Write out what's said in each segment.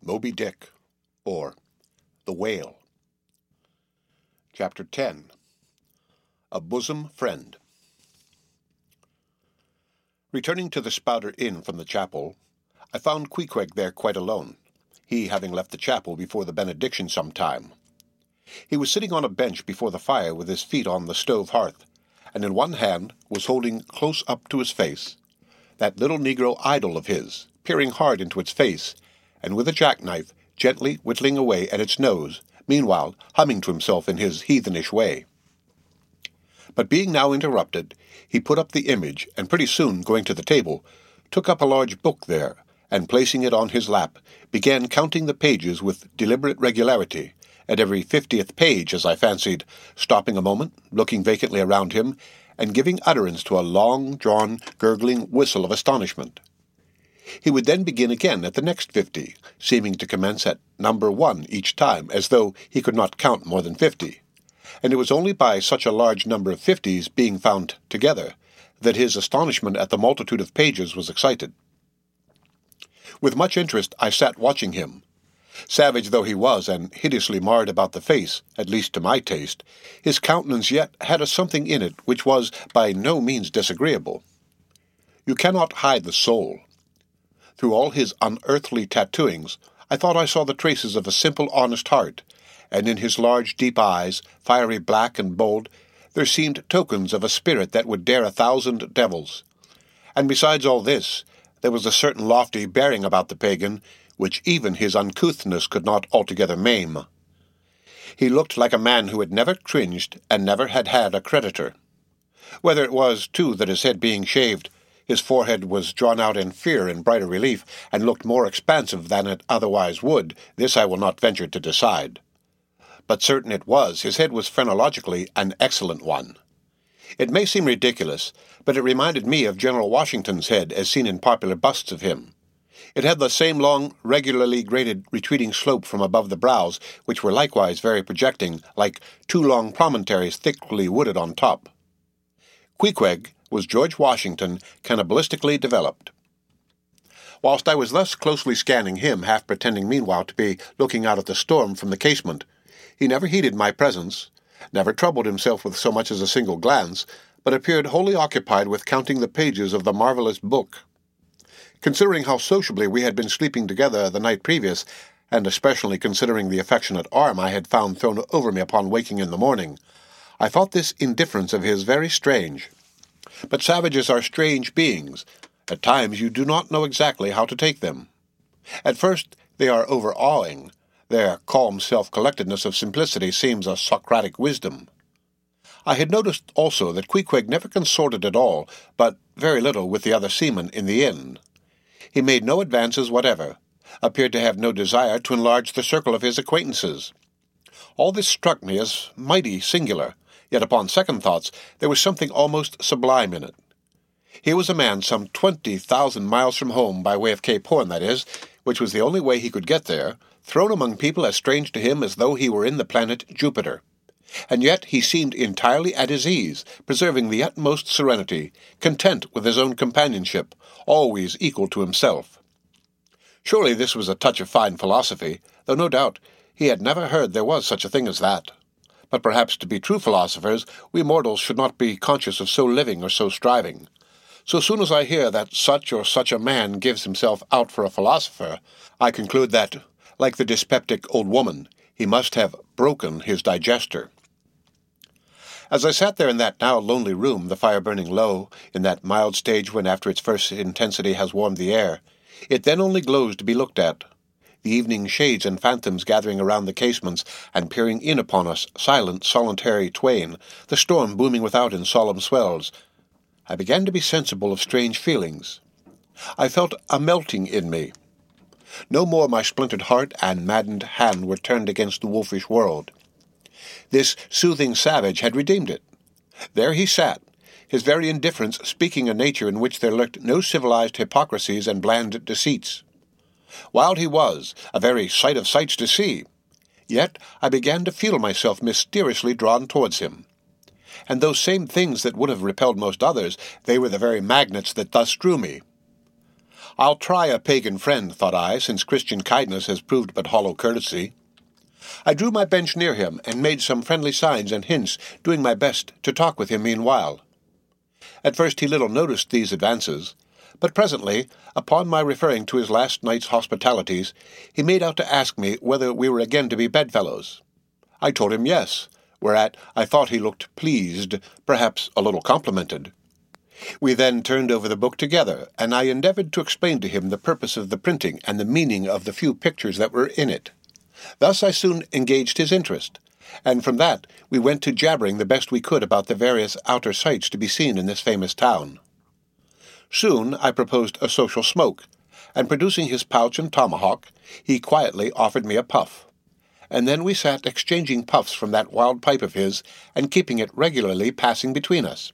Moby Dick, or The Whale. Chapter 10. A Bosom Friend. Returning to the Spouter Inn from the chapel, I found Queequeg there quite alone, he having left the chapel before the benediction some time. He was sitting on a bench before the fire with his feet on the stove hearth, and in one hand was holding close up to his face that little negro idol of his, peering hard into its face, and with a jackknife gently whittling away at its nose, meanwhile humming to himself in his heathenish way. But being now interrupted, he put up the image, and pretty soon, going to the table, took up a large book there, and placing it on his lap, began counting the pages with deliberate regularity, at every 50th page, as I fancied, stopping a moment, looking vacantly around him, and giving utterance to a long-drawn, gurgling whistle of astonishment. He would then begin again at the next 50, seeming to commence at number 1 each time, as though he could not count more than 50. And it was only by such a large number of 50s being found together that his astonishment at the multitude of pages was excited. With much interest I sat watching him. Savage though he was, and hideously marred about the face, at least to my taste, his countenance yet had a something in it which was by no means disagreeable. You cannot hide the soul. Through all his unearthly tattooings, I thought I saw the traces of a simple, honest heart, and in his large, deep eyes, fiery black and bold, there seemed tokens of a spirit that would dare 1,000 devils. And besides all this, there was a certain lofty bearing about the pagan, which even his uncouthness could not altogether maim. He looked like a man who had never cringed and never had had a creditor. Whether it was, too, that his head being shaved, his forehead was drawn out in fear in brighter relief, and looked more expansive than it otherwise would, this I will not venture to decide. But certain it was, his head was phrenologically an excellent one. It may seem ridiculous, but it reminded me of General Washington's head as seen in popular busts of him. It had the same long, regularly graded, retreating slope from above the brows, which were likewise very projecting, like 2 long promontories thickly wooded on top. Queequeg was George Washington cannibalistically developed. Whilst I was thus closely scanning him, half pretending meanwhile to be looking out at the storm from the casement, he never heeded my presence, never troubled himself with so much as a single glance, but appeared wholly occupied with counting the pages of the marvellous book. Considering how sociably we had been sleeping together the night previous, and especially considering the affectionate arm I had found thrown over me upon waking in the morning, I thought this indifference of his very strange. But savages are strange beings. At times you do not know exactly how to take them. At first they are overawing. Their calm self-collectedness of simplicity seems a Socratic wisdom. I had noticed also that Queequeg never consorted at all, but very little with the other seamen in the inn. He made no advances whatever, appeared to have no desire to enlarge the circle of his acquaintances. All this struck me as mighty singular, yet upon second thoughts there was something almost sublime in it. He was a man some 20,000 miles from home, by way of Cape Horn, that is, which was the only way he could get there, thrown among people as strange to him as though he were in the planet Jupiter. And yet he seemed entirely at his ease, preserving the utmost serenity, content with his own companionship, always equal to himself. Surely this was a touch of fine philosophy, though no doubt he had never heard there was such a thing as that. But perhaps to be true philosophers, we mortals should not be conscious of so living or so striving. So soon as I hear that such or such a man gives himself out for a philosopher, I conclude that, like the dyspeptic old woman, he must have broken his digester. As I sat there in that now lonely room, the fire burning low, in that mild stage when after its first intensity has warmed the air, it then only glows to be looked at. The evening shades and phantoms gathering around the casements and peering in upon us, silent, solitary twain, the storm booming without in solemn swells, I began to be sensible of strange feelings. I felt a melting in me. No more my splintered heart and maddened hand were turned against the wolfish world. This soothing savage had redeemed it. There he sat, his very indifference speaking a nature in which there lurked no civilized hypocrisies and bland deceits. Wild he was, a very sight of sights to see. Yet I began to feel myself mysteriously drawn towards him. And those same things that would have repelled most others, they were the very magnets that thus drew me. I'll try a pagan friend, thought I, since Christian kindness has proved but hollow courtesy. I drew my bench near him and made some friendly signs and hints, doing my best to talk with him meanwhile. At first he little noticed these advances, but presently, upon my referring to his last night's hospitalities, he made out to ask me whether we were again to be bedfellows. I told him yes, whereat I thought he looked pleased, perhaps a little complimented. We then turned over the book together, and I endeavored to explain to him the purpose of the printing and the meaning of the few pictures that were in it. Thus I soon engaged his interest, and from that we went to jabbering the best we could about the various outer sights to be seen in this famous town. Soon I proposed a social smoke, and producing his pouch and tomahawk, he quietly offered me a puff. And then we sat exchanging puffs from that wild pipe of his, and keeping it regularly passing between us.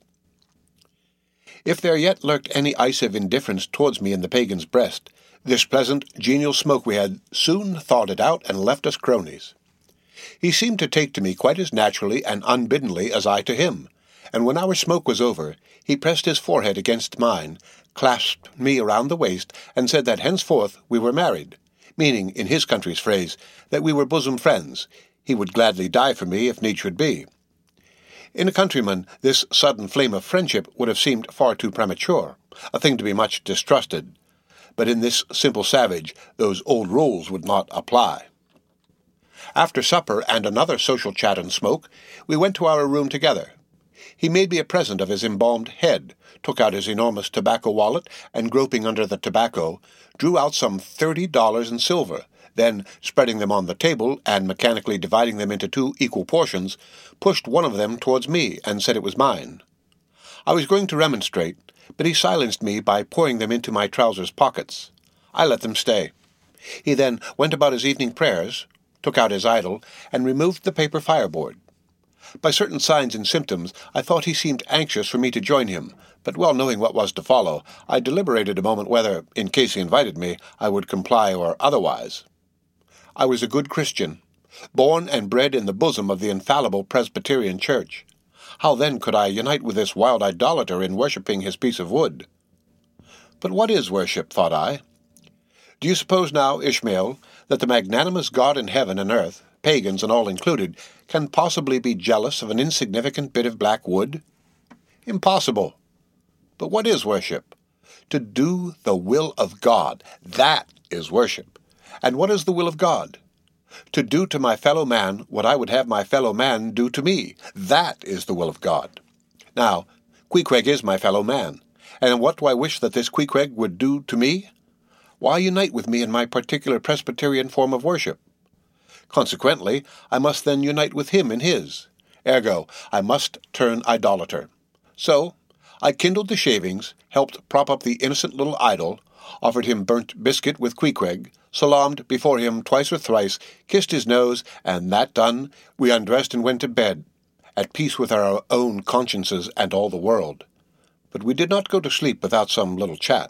If there yet lurked any ice of indifference towards me in the pagan's breast, this pleasant, genial smoke we had soon thawed it out and left us cronies. He seemed to take to me quite as naturally and unbiddenly as I to him, and when our smoke was over, he pressed his forehead against mine, clasped me around the waist, and said that henceforth we were married, meaning, in his country's phrase, that we were bosom friends. He would gladly die for me if need should be. In a countryman, this sudden flame of friendship would have seemed far too premature, a thing to be much distrusted. But in this simple savage, those old rules would not apply. After supper and another social chat and smoke, we went to our room together. He made me a present of his embalmed head, took out his enormous tobacco wallet, and groping under the tobacco, drew out some $30 in silver. Then, spreading them on the table, and mechanically dividing them into 2 equal portions, pushed one of them towards me, and said it was mine. I was going to remonstrate, but he silenced me by pouring them into my trousers pockets. I let them stay. He then went about his evening prayers, took out his idol, and removed the paper fireboard. By certain signs and symptoms, I thought he seemed anxious for me to join him, but well knowing what was to follow, I deliberated a moment whether, in case he invited me, I would comply or otherwise. I was a good Christian, born and bred in the bosom of the infallible Presbyterian Church. How then could I unite with this wild idolater in worshipping his piece of wood? But what is worship, thought I? Do you suppose now, Ishmael, that the magnanimous God in heaven and earth, pagans and all included, can possibly be jealous of an insignificant bit of black wood? Impossible. But what is worship? To do the will of God, that is worship. And what is the will of God? To do to my fellow man what I would have my fellow man do to me. That is the will of God. Now, Queequeg is my fellow man, and what do I wish that this Queequeg would do to me? Why unite with me in my particular Presbyterian form of worship? Consequently, I must then unite with him in his. Ergo, I must turn idolater. So, I kindled the shavings, helped prop up the innocent little idol, offered him burnt biscuit with Queequeg, salaamed before him twice or thrice, kissed his nose, and that done, we undressed and went to bed, at peace with our own consciences and all the world. But we did not go to sleep without some little chat.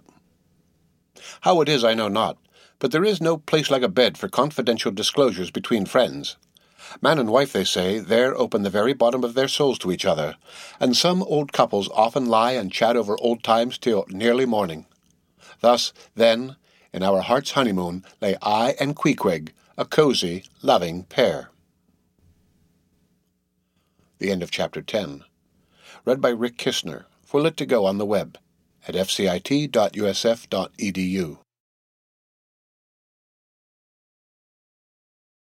How it is I know not, but there is no place like a bed for confidential disclosures between friends. Man and wife, they say, there open the very bottom of their souls to each other, and some old couples often lie and chat over old times till nearly morning. Thus, then, in our heart's honeymoon lay I and Queequeg, a cozy, loving pair. The end of Chapter 10. Read by Rick Kistner, for Lit2Go on the web at fcit.usf.edu.